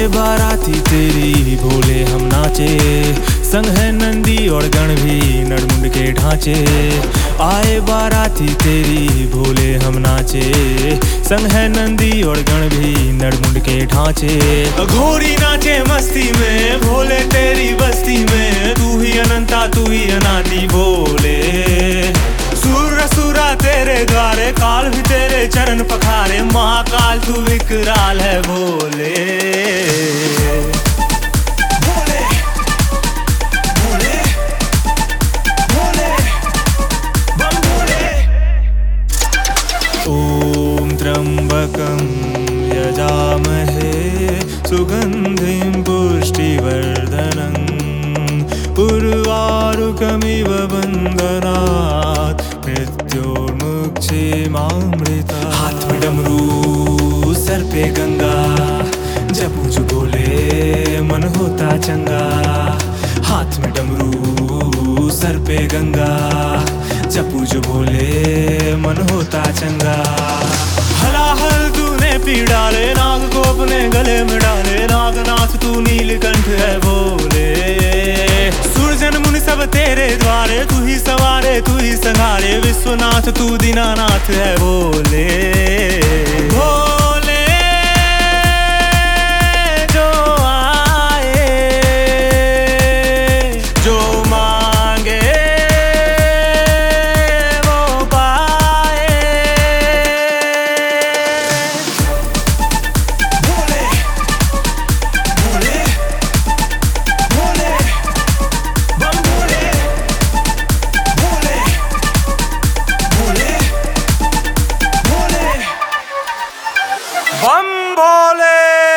आए बाराती तेरी भोले हम नाचे, संग है नंदी और गण भी नड़मुंड के ढांचे। आए बाराती तेरी भोले हम नाचे, संग है नंदी और गण भी नड़मुंड के ढांचे। घोड़ी नाचे मस्ती में भोले तेरी बस्ती में, तू ही अनंता तू ही अनादि भोले। सूर सुरा तेरे द्वारे काल भी तेरे चरण पखारे, महाकाल तू विकराल है भोले। ओम त्र्यंबकं यजामहे सुगंधिं पुष्टिवर्धनं, उर्वारुकमिव बन्धनात् मृत्योर्मुक्षेमामृता। हाथ में डमरू सर पे गंगा, जपू जो बोले मन होता चंगा। हाथ में डमरू सर पे गंगा, जपू जो बोले मन होता चंगा। हलाहल तूने पी डाले, नाग को अपने गले में डाले, नागनाथ तू नीलकंठ है भोले। सुरजन मुनि सब तेरे द्वारे, तू ही सवारे तू ही संहारे, विश्वनाथ तू दीनानाथ है भोले। भोले जो आए जो मांगे वो पाए। भोले भोले भोले बम भोले भोले भोले भोले बम भोले।